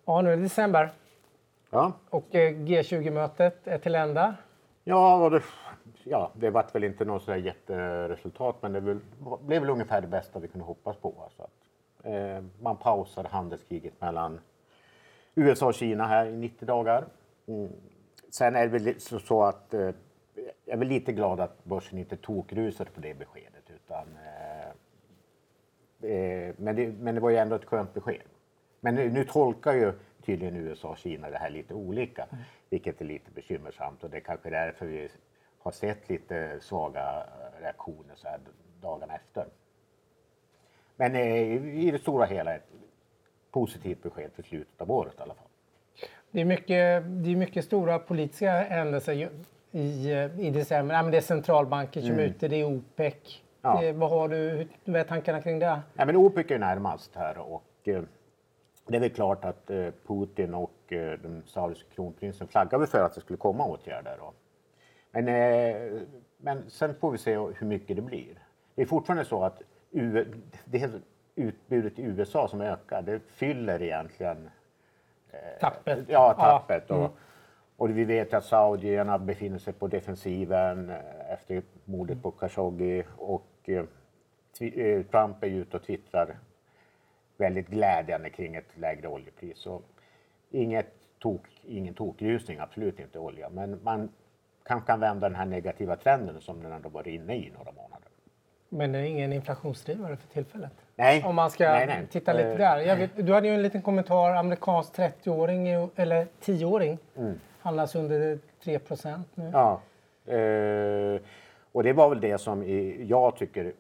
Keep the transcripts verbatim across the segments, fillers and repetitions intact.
Ja, nu är det december. Ja. Och eh, G tjugo-mötet är till ända. Ja, och det, ja, det var väl inte något så där jätteresultat, men det blev, blev väl ungefär det bästa vi kunde hoppas på. Alltså att, eh, man pausade handelskriget mellan U S A och Kina här i nittio dagar. Mm. Sen är det väl så, så att eh, jag är väl lite glad att börsen inte tokrusade på det beskedet. Utan, eh, eh, men, det, men det var ju ändå ett skönt besked. Men nu, nu tolkar ju tydligen U S A och Kina det här lite olika, mm. vilket är lite bekymmersamt. Och det är kanske därför vi har sett lite svaga reaktioner så här dagarna efter. Men eh, i det stora hela ett positivt besked för slutet av året i alla fall. Det är mycket, det är mycket stora politiska händelser i, i december. Ja, men det är centralbanker som är mm. ute, det är OPEC. Ja. Det, vad har du, vad är tankarna kring det? Ja, men OPEC är närmast här och eh, det är väl klart att eh, Putin och eh, den saudiska kronprinsen flaggade för att det skulle komma åtgärder. Då. Men, eh, men sen får vi se hur mycket det blir. Det är fortfarande så att U- det är utbudet i U S A som ökar. Det fyller egentligen eh, tappet. Ja, tappet. Ja. Mm. Och, och vi vet att saudierna befinner sig på defensiven eh, efter mordet på Khashoggi. Och eh, twi- eh, Trump är ute och twittrar väldigt glädjande kring ett lägre oljepris. Så inget tok, ingen tokrusning, absolut inte olja. Men man kanske kan vända den här negativa trenden som den ändå var inne i några månader. Men det är ingen inflationsdrivare för tillfället. Nej. Om man ska nej, nej. titta lite där. Jag vet, du hade ju en liten kommentar. Amerikansk trettioåring eller tioåring mm. handlas under tre procent nu. Ja. Eh, och det var väl det som jag tycker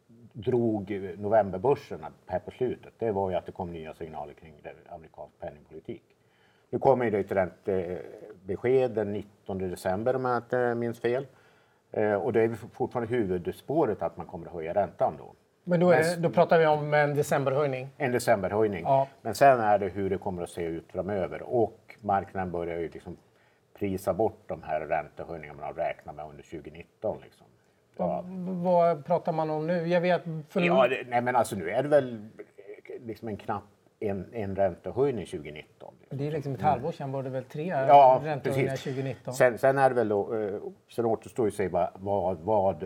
drog novemberbörserna här på slutet. Det var ju att det kom nya signaler kring amerikansk penningpolitik. Nu kommer det ett räntebesked den nittonde december om jag inte minns fel. Och det är fortfarande huvudspåret att man kommer att höja räntan då. Men då, är det, då pratar vi om en decemberhöjning? En decemberhöjning. Ja. Men sen är det hur det kommer att se ut framöver. Och marknaden börjar ju liksom prisa bort de här räntehöjningarna man räknar med under tjugonitton. Liksom. Ja. Vad pratar man om nu? Jag vet för... Ja, det, nej men alltså nu är det väl liksom en knapp en, en räntehöjning tjugonitton. Liksom. Det är liksom ett halvår sedan var det väl tre ja, räntehöjningar tjugonitton. Sen, sen är det väl då, sen återstår ju sig vad, vad, vad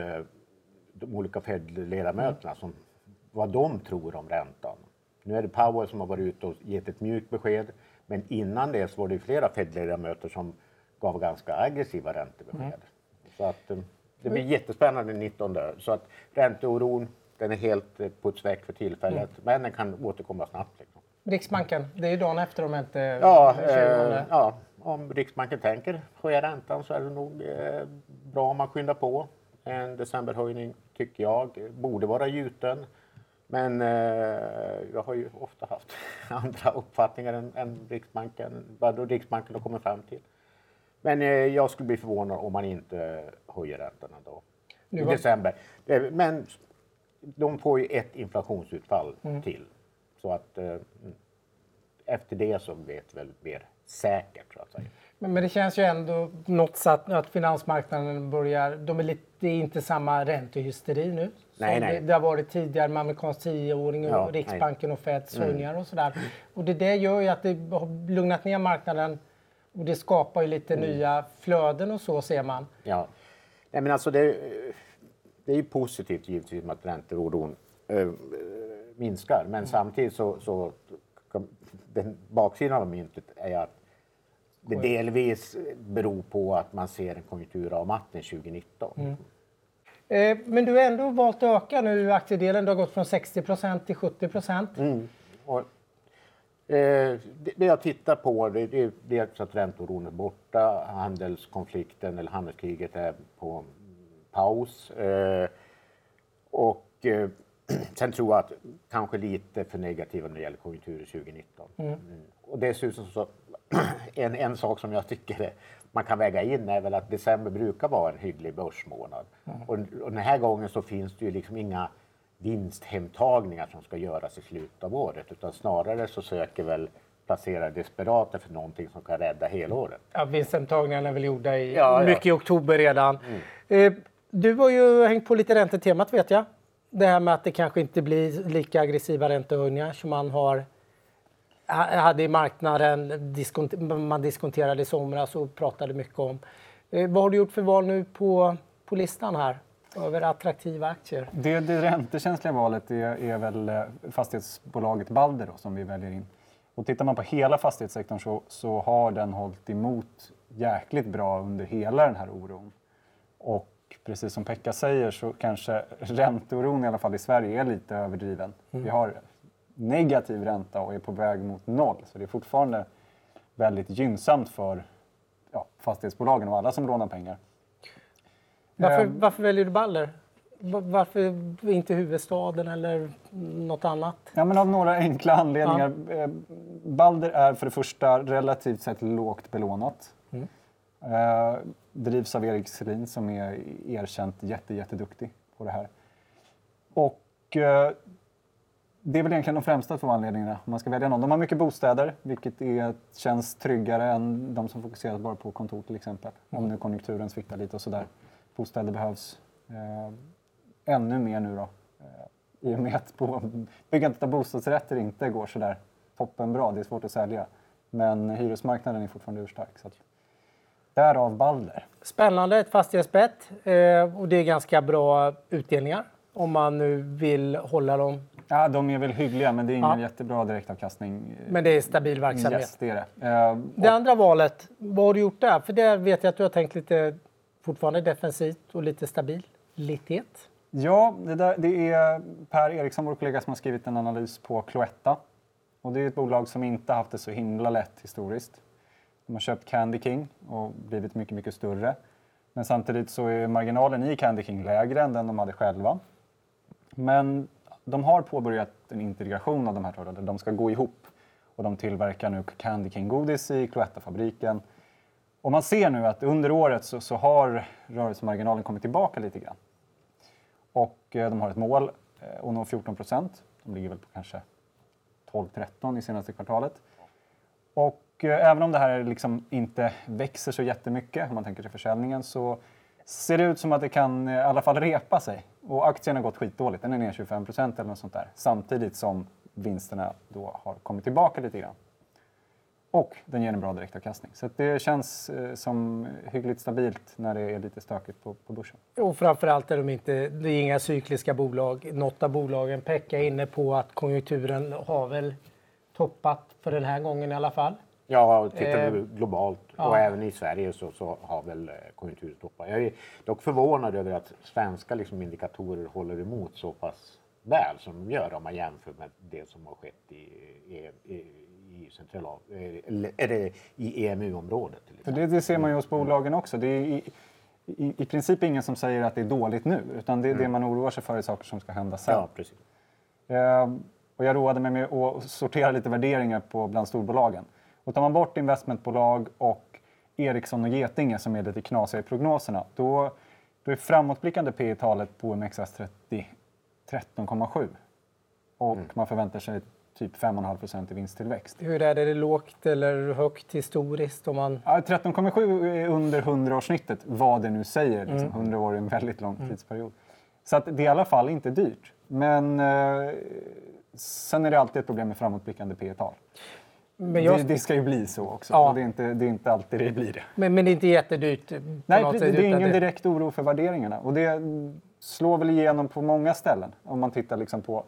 de olika Fed-ledamöterna, mm. som, vad de tror om räntan. Nu är det Powell som har varit ute och gett ett mjukt besked. Men innan det så var det flera Fed-ledamöter som gav ganska aggressiva räntebesked. Mm. Så att det blir jättespännande nittonde. Så att ränteoron, den är helt putsväck för tillfället. Mm. Men den kan återkomma snabbt. Liksom. Riksbanken, det är ju dagen efter om inte... Ja, eh, ja, om Riksbanken tänker höja räntan så är det nog eh, bra om man skyndar på. En decemberhöjning tycker jag borde vara gjuten. Men eh, jag har ju ofta haft andra uppfattningar än, än Riksbanken. Vad då Riksbanken har kommit fram till. Men eh, jag skulle bli förvånad om man inte höjer räntorna då. I var... december. Men de får ju ett inflationsutfall mm. till. Så att eh, efter det så vet väl mer säkert så att säga. Men, men det känns ju ändå något sätt att finansmarknaden börjar, de är lite, det är inte samma räntehysteri nu. Nej, nej. Det, det har varit tidigare med amerikansk tioåring och ja, Riksbanken nej. och Feds höjningar mm. och sådär. Och det där gör ju att det har lugnat ner marknaden och det skapar ju lite mm. nya flöden och så ser man. Ja, nej, men alltså det, det är ju positivt givetvis med att ränteoron äh, minskar. Men mm. samtidigt så, så den baksidan av myntet är att det delvis beror på att man ser en konjunkturavmattning tjugonitton. Mm. Eh, men du har ändå valt att öka nu aktiedelen. Du har gått från sextio procent till sjuttio procent. Mm. Och, eh, det, det jag tittar på det, det, det är att ränteoron är borta. Handelskonflikten eller handelskriget är på paus. Eh, och eh, sen tror jag att kanske lite för negativa när det gäller konjunkturen tjugonitton. Mm. Mm. Och dessutom så en, en sak som jag tycker man kan väga in är väl att december brukar vara en hygglig börsmånad. Mm. Och, och den här gången så finns det ju liksom inga vinsthemtagningar som ska göras i slutet av året. Utan snarare så söker väl placerare desperata för någonting som kan rädda hela året. Ja, vinsthemtagningarna är väl gjorda i ja, mycket ja. i oktober redan. Mm. Eh, du har ju hängt på lite räntetemat vet jag. Det här med att det kanske inte blir lika aggressiva räntehöjningar som man har hade i marknaden, diskont, man diskonterade i somras och pratade mycket om. Eh, vad har du gjort för val nu på, på listan här över attraktiva aktier? Det, det räntekänsliga valet är, är väl fastighetsbolaget Balder då, som vi väljer in. Och tittar man på hela fastighetssektorn så, så har den hållit emot jäkligt bra under hela den här oron. Och precis som Pekka säger så kanske ränteoron i alla fall i Sverige är lite överdriven. Mm. Vi har negativ ränta och är på väg mot noll. Så det är fortfarande väldigt gynnsamt för ja, fastighetsbolagen och alla som lånar pengar. Varför, um, varför väljer du Balder? Varför inte huvudstaden eller något annat? Ja, men av några enkla anledningar. Ja. Balder är för det första relativt sett lågt belånat. Mm. Eh, drivs av Erik Selin som är erkänt jätte, jätteduktig på det här. Och eh, det är väl egentligen de främsta två anledningarna om man ska välja någon. De har mycket bostäder, vilket är, känns tryggare än de som fokuserar bara på kontor till exempel. Mm. Om nu konjunkturen sviktar lite och sådär. Bostäder behövs eh, ännu mer nu då. Eh, I och med att på, byggandet av bostadsrätter inte går sådär toppen bra. Det är svårt att sälja. Men hyresmarknaden är fortfarande urstark. Så att, därav Balder. Spännande, ett fastighetsbett. Eh, och det är ganska bra utdelningar om man nu vill hålla dem. Ja, de är väl hyggliga, men det är ingen ja. jättebra direktavkastning. Men det är stabil verksamhet. Yes, det är det. Uh, det och... andra valet, vad har du gjort där? För där vet jag att du har tänkt lite fortfarande defensivt och lite stabilitet. Ja, det, där, det är Per Eriksson, vår kollega, som har skrivit en analys på Cloetta. Och det är ett bolag som inte haft det så himla lätt historiskt. De har köpt Candy King och blivit mycket, mycket större. Men samtidigt så är marginalen i Candy King lägre än den de hade själva. Men de har påbörjat en integration av de här två. De ska gå ihop och de tillverkar nu Candy King-godis i Cloetta-fabriken. Och man ser nu att under året så, så har rörelsemarginalen kommit tillbaka lite grann. Och eh, de har ett mål eh, att nå fjorton procent. De ligger väl på kanske tolv tretton i senaste kvartalet. Och eh, även om det här liksom inte växer så jättemycket, om man tänker sig försäljningen, så ser det ut som att det kan i alla fall repa sig. Och aktien har gått skitdåligt, den är ner tjugofem procent eller något sånt där. Samtidigt som vinsterna då har kommit tillbaka lite grann. Och den ger en bra direktavkastning. Så det känns eh, som hyggligt stabilt när det är lite stökigt på, på börsen. Och framförallt är de inte, det är inga cykliska bolag. Något av bolagen pekar inne på att konjunkturen har väl toppat för den här gången i alla fall. Ja, tittar vi eh, globalt ja. och även i Sverige så, så har väl konjunkturen toppat. Jag är dock förvånad över att svenska liksom, indikatorer håller emot så pass väl som de gör om man jämför med det som har skett i, i, i, i, central, eller, eller i E M U-området. För det, det ser man ju hos bolagen också. Det är i, i, i princip ingen som säger att det är dåligt nu, utan det är mm. det man oroar sig för är saker som ska hända sen. Ja, precis. Eh, och jag roade mig med att sortera lite värderingar på bland storbolagen. Och tar man bort investmentbolag och Ericsson och Getinge som är lite knasiga i prognoserna, då, då är framåtblickande P E-talet på O M X S trettio tretton komma sju. Och mm. man förväntar sig typ fem komma fem procent i vinsttillväxt. Hur är det? Är det lågt eller högt historiskt? Om man... ja, tretton komma sju är under hundra-årssnittet, vad det nu säger. Liksom. Mm. hundra år är en väldigt lång mm. tidsperiod. Så att det är i alla fall inte dyrt. Men eh, sen är det alltid ett problem med framåtblickande P E-tal. Men jag... det, det ska ju bli så också. Ja. Och det, är inte, det är inte alltid det blir det. Men, men det är inte jättedyrt? Nej, det, det är ingen det... direkt oro för värderingarna. Och det slår väl igenom på många ställen. Om man tittar liksom på,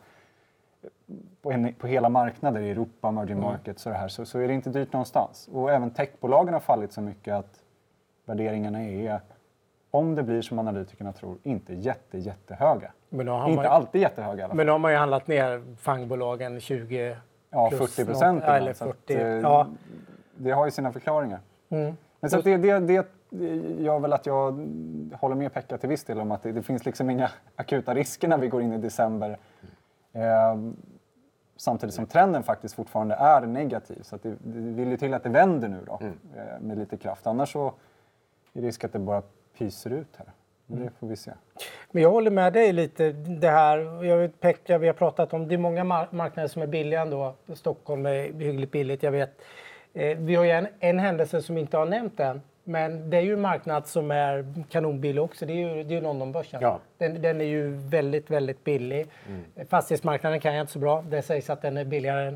på, en, på hela marknader i Europa, emerging mm. markets och det här, så, så är det inte dyrt någonstans. Och även techbolagen har fallit så mycket att värderingarna är, om det blir som analytikerna tror, inte jätte, jättehöga. Men då har inte man... alltid jättehöga i alla fall. Men då har man ju handlat ner fangbolagen tjugo ja, fyrtio procent. Eller fyrtio. Att, ja. Det har ju sina förklaringar. Mm. Men så att det, det, det gör väl att jag håller med Pekka till viss del om att det, det finns liksom inga akuta risker när vi går in i december. Eh, samtidigt som trenden faktiskt fortfarande är negativ. Så att det, det vill ju till att det vänder nu då, mm. eh, med lite kraft. Annars så är det risk att det bara pyser ut här. Det får vi se. Men jag håller med dig lite. Det här, jag vet, Pekka, vi har pratat om, det är många mar- marknader som är billiga ändå. Stockholm är hyggligt billigt, jag vet. Eh, vi har ju en, en händelse som inte har nämnt än. Men det är ju en marknad som är kanonbillig också. Det är ju, det är ju Londonbörsen. Ja. Den, den är ju väldigt, väldigt billig. Mm. Fastighetsmarknaden kan jag inte så bra. Det sägs att den är billigare än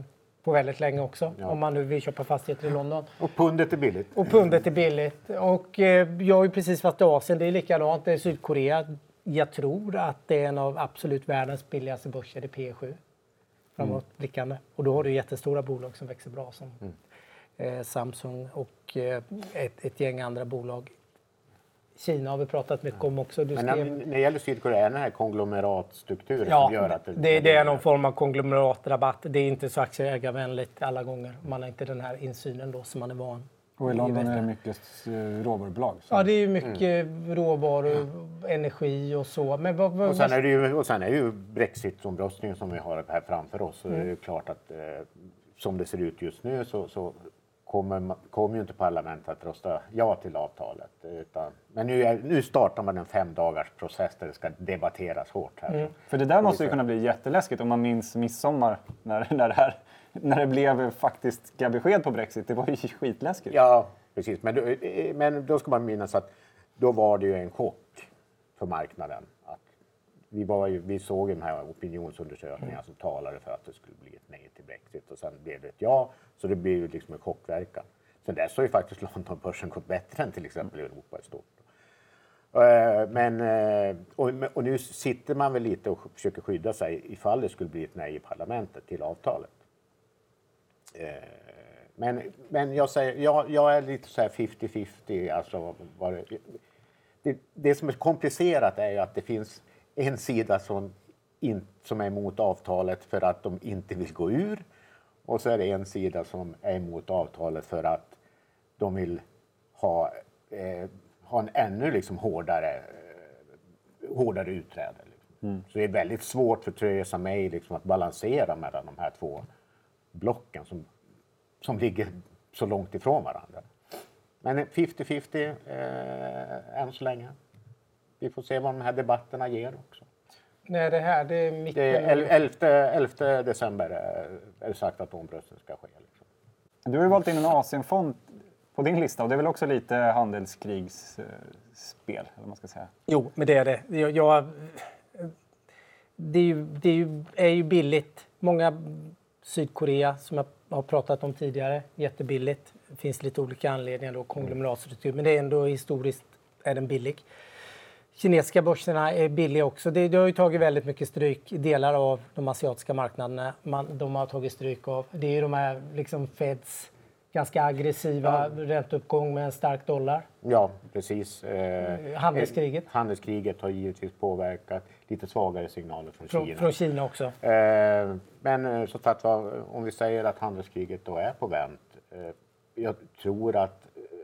på väldigt länge också. Ja. Om man nu vill köpa fastigheter i London. Och pundet är billigt. Och pundet är billigt. Och eh, jag har ju precis varit i Asien. Det är likadant. Det är Sydkorea. Jag tror att det är en av absolut världens billigaste börser i P E sju. Framåtblickande. Mm. Och då har du jättestora bolag som växer bra som mm. eh, Samsung och eh, ett, ett gäng andra bolag. Kina har vi pratat mycket om också. Du Men skrev... när, när det gäller Sydkorea, är den här konglomeratstrukturen ja, som gör att det... det, det är någon form av konglomeratrabatt. Det är inte så aktieägarvänligt alla gånger. Man har inte den här insynen då som man är van. Och i London är det mycket råvarubolag. Så. Ja, det är ju mycket mm. råvaror, energi och så. Men vad, vad, och, sen är det ju, och sen är ju Brexit-omröstningen som vi har här framför oss. Så mm. det är ju klart att eh, som det ser ut just nu så, så kommer, kommer ju inte parlamentet att rösta ja till avtalet. Utan, men nu, är, nu startar man en fem dagars process där det ska debatteras hårt här. Mm. För det där måste ju kunna bli jätteläskigt om man minns midsommar när, när, det, här, när det blev faktiska besked på Brexit. Det var ju skitläskigt. Ja, precis. Men, då, men då ska man minnas att då var det ju en chock för marknaden. Att vi, var ju, vi såg de här opinionsundersökningarna mm. som talade för att det skulle bli ett nej till Brexit. Och sen blev det ett ja, så det blev ju liksom en chockverkan. Sen dess har ju faktiskt Londonbörsen gått bättre än till exempel mm. Europa i stort. Men, och, och nu sitter man väl lite och försöker skydda sig ifall det skulle bli ett nej i parlamentet till avtalet. Men, men jag, säger, jag, jag är lite så här femtio femtio. Alltså, det, det, det som är komplicerat är ju att det finns en sida som, in, som är emot avtalet för att de inte vill gå ur. Och så är det en sida som är emot avtalet för att de vill ha, eh, ha en ännu liksom hårdare, eh, hårdare utträde. Liksom. Mm. Så det är väldigt svårt för Theresa May liksom att balansera mellan de här två blocken som, som ligger så långt ifrån varandra. Men femtio femtio eh, än så länge. Vi får se vad de här debatterna ger också. Nej, det här det är mitt... Det är elfte december är det sagt att omröstningen ska ske. Liksom. Du har ju valt in en Asienfond på din lista och det är väl också lite handelskrigsspel, eller vad man ska säga? Jo, men det är det. Jag, jag, det, är ju, det är, ju, är ju billigt. Många Sydkorea som jag har pratat om tidigare, jättebilligt. Det finns lite olika anledningar då, konglomeratsstruktur, men det är ändå historiskt är den billig. Kinesiska börserna är billiga också. Det, det har ju tagit väldigt mycket stryk i delar av de asiatiska marknaderna. Man, de har tagit stryk av. Det är ju de här liksom Feds ganska aggressiva ja. ränteuppgång med en stark dollar. Ja, precis. Eh, handelskriget. Handelskriget har givetvis påverkat lite svagare signaler från, från Kina. Från Kina också. Eh, men så att om vi säger att handelskriget då är på vänt. Eh, jag tror att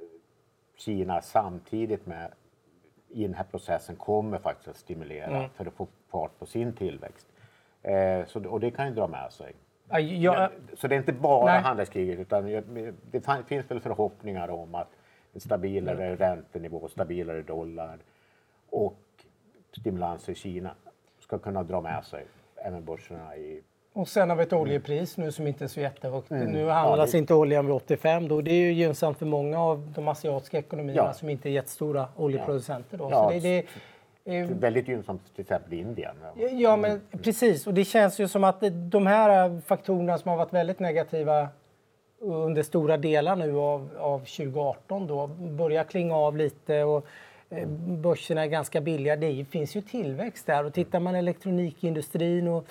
Kina samtidigt med i den här processen kommer faktiskt att stimulera mm. för att få fart på sin tillväxt. Eh, så, och det kan ju dra med sig. Ja, jag, så det är inte bara nej. handelskriget utan det finns väl förhoppningar om att en stabilare mm. räntenivå, stabilare dollar och stimulanser i Kina ska kunna dra med sig även börserna i... Och sen har vi ett oljepris nu som inte är så jättehögt. Mm. Nu handlas ja, det... inte oljan vid åttiofem då. Det är ju gynnsamt för många av de asiatiska ekonomierna ja. som inte är jättestora oljeproducenter då. Ja. Så det, det, eh... det är väldigt gynnsamt till exempel i Indien. Ja, men precis. Och det känns ju som att de här faktorerna som har varit väldigt negativa under stora delar nu av, av tjugo arton då börjar klinga av lite och eh, börserna är ganska billiga. Det finns ju tillväxt där och tittar man elektronikindustrin och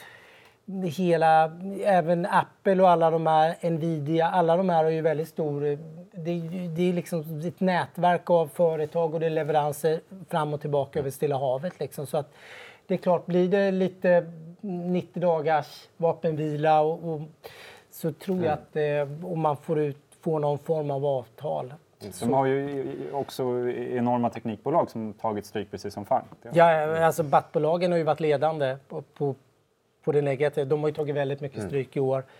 hela, även Apple och alla de här, Nvidia, alla de här har ju väldigt stor, det, det är liksom ett nätverk av företag och det är leveranser fram och tillbaka över Stilla havet liksom. Så att det är klart, blir det lite nittio dagars vapenvila och, och så tror jag att eh, om man får ut, får någon form av avtal. De har ju också enorma teknikbolag som tagit stryk precis som fan. Ja, alltså B A T-bolagen har ju varit ledande på, på på det negativa. De har ju tagit väldigt mycket stryk mm. i år.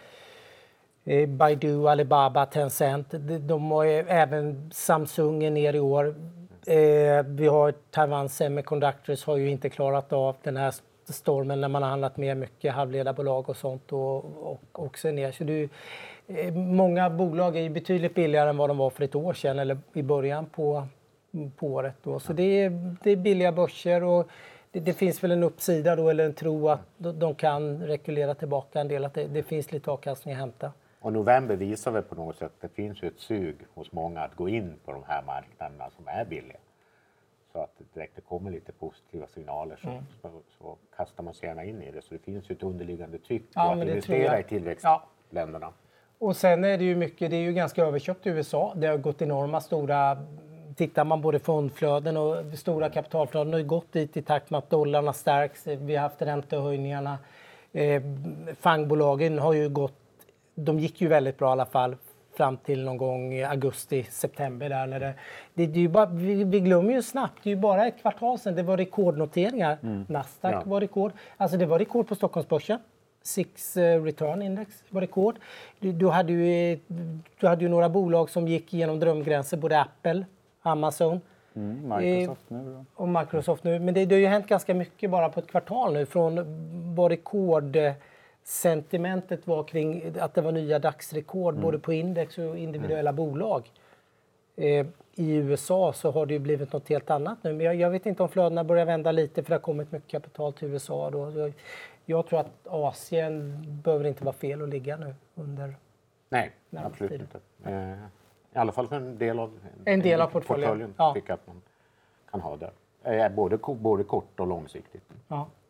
Eh, Baidu, Alibaba, Tencent. De, de har ju, även Samsung är ner i år. Eh, vi har Taiwan Semiconductors har ju inte klarat av den här stormen när man har handlat med mycket halvledarbolag och sånt och, och också ner. Så det, eh, många bolag är ju betydligt billigare än vad de var för ett år sedan eller i början på, på året. Då. Så det är, det är billiga börser och Det, det finns väl en uppsida då, eller en tro att de kan rekulera tillbaka en del, att det, det finns lite avkastning att hämta. Och november visar väl på något sätt att det finns ju ett sug hos många att gå in på de här marknaderna som är billiga. Så att direkt det kommer lite positiva signaler så, mm. så, så kastar man sig gärna in i det. Så det finns ju ett underliggande tryck på ja, att investera i tillväxtländerna. Ja. Och sen är det ju mycket, det är ju ganska överköpt i U S A. Det har gått enorma stora, tittar man både fondflöden och stora kapitalflöden har ju gått dit i takt med att dollarna stärks. Vi har haft räntehöjningarna. Eh, fangbolagen har ju gått, de gick ju väldigt bra i alla fall fram till någon gång i augusti, september där. När det, det, det är ju bara, vi, vi glömmer ju snabbt, det är ju bara ett kvartal sedan det var rekordnoteringar. Mm. Nasdaq ja. var rekord. Alltså det var rekord på Stockholmsbörsen. Six uh, Return Index var rekord. Du, du, hade ju, du hade ju några bolag som gick igenom drömgränser, både Apple, Amazon mm, Microsoft eh, nu. Då. Och Microsoft nu. Men det, det har ju hänt ganska mycket bara på ett kvartal nu. Från vad rekordsentimentet var kring att det var nya dagsrekord mm. både på index och individuella mm. bolag. Eh, I U S A så har det ju blivit något helt annat nu. Men jag, jag vet inte om flödena börjar vända lite för det har kommit mycket kapital till U S A då. Jag, jag tror att Asien behöver inte vara fel att ligga nu under. Nej, absolut tiden. Inte. Eh, I alla fall för en del av, en del av portföljen. portföljen ja. Tycker att man kan ha det. Eh, både, både kort och långsiktigt. Ja.